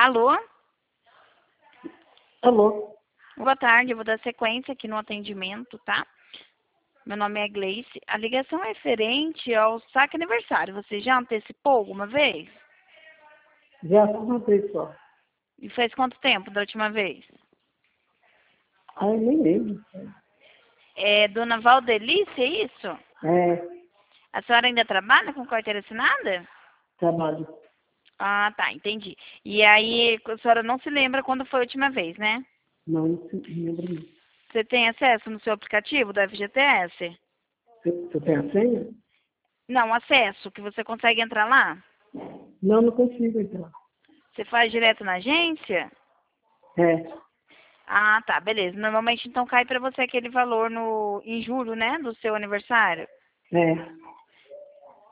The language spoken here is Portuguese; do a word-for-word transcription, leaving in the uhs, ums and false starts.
Alô? Alô? Boa tarde, eu vou dar sequência aqui no atendimento, tá? Meu nome é Gleice. A ligação é referente ao saque aniversário. Você já antecipou alguma vez? Já fiz uma vez só. E faz quanto tempo da última vez? Ai, nem lembro. É Dona Valdelice, é isso? É, A senhora ainda trabalha com carteira assinada? trabalho. Ah, tá, entendi. E aí, a senhora não se lembra quando foi a última vez, né? Não, não se- não lembro não. Você tem acesso no seu aplicativo do F G T S? Você, você tem a senha? Não, acesso, que você consegue entrar lá? Não, não consigo entrar. Você faz direto na agência? É, Ah, tá, beleza. Normalmente então cai pra você aquele valor no em julho, né, do seu aniversário. é.